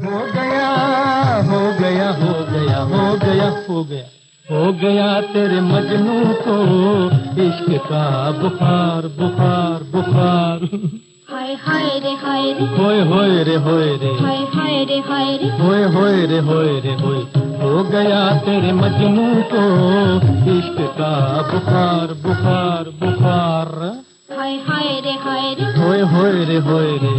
हो गया हो गया हो गया हो गया हो गया हो गया तेरे मजनू को इश्क का बुखार बुखार बुखार। हाय हाय रे हाय रे होय होय रे होय रे हाय हाय रे हाय रे होय होय रे होय रे होय। हो गया तेरे मजनू को इश्क का बुखार बुखार बुखार। हाय हाय रे हाय रे होय होय रे होय रे।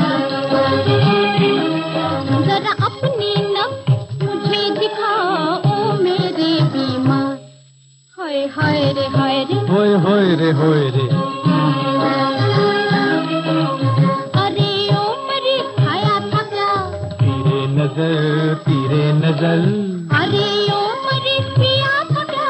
जरा अपनी नब्ज़ मुझे दिखाओ मेरे बीमार। हाय हाय रे हाय रे होय होय रे होय रे। अरे ओ मेरी खाया था क्या तेरे नजर अरे ओ मेरी पिया था क्या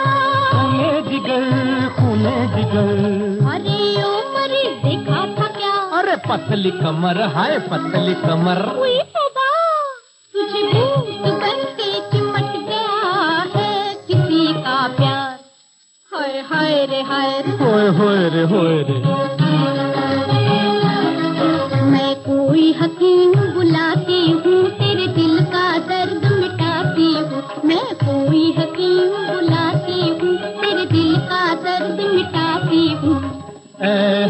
खूने जिगर। अरे ओ मेरी देखा था क्या अरे पतली कमर हाय पतली कमर। हुई तौबा तुझे भूत बन के चिमट गया है किसी का प्यार। हाय हाय रे हाय रे होय होय रे होय रे। मैं कोई हकीम बुलाती हूँ तेरे दिल का दर्द मिटाती हूँ। मैं कोई हकीम बुलाती हूँ तेरे दिल का दर्द मिटाती हूँ। ऐ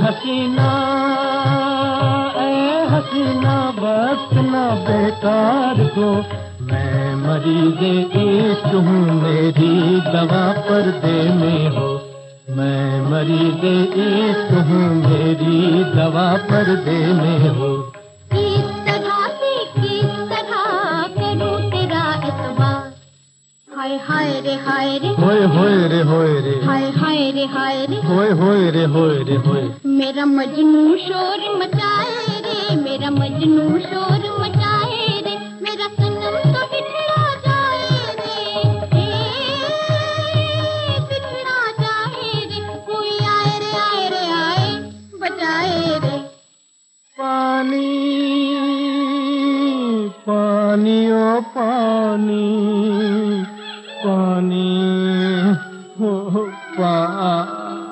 हसीना बस ना बेकार को। मैं मरीज़े इश्क हूँ मेरी दवा पर्दे में हो। मैं मरीज़े इश्क हूँ मेरी दवा पर्दे में हो। किस तरह करूँ तेरा एतबार। हाय हाय रे हाय रे होय होय रे होय रे हाय हाय रे हाय रे होय होय रे होय रे होय। मेरा मजनू शोर मचाए रे मेरा मजनू शोर मचाए रे मेरा सनम तो बिछड़ा जाए रे बिछड़ा जाए रे कोई आए रे आए बचाए रे। पानी पानी ओ पानी पानी हो पानी।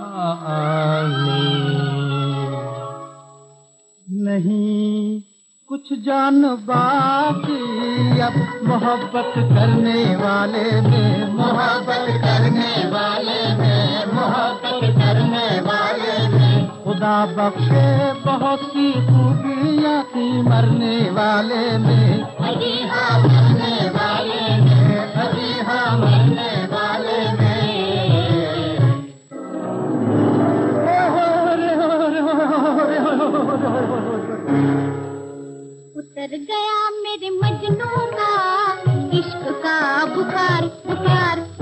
नहीं कुछ जान बाकी अब मोहब्बत करने वाले में मोहब्बत करने वाले में मोहब्बत करने वाले में। खुदा बख्शे बहुत सी खूबियाँ थी मरने वाले में। अभी हाँ मरने वाले में अभी हाँ मरने वाले में। उतर गया मेरे मजनू का इश्क का बुखार बुखार।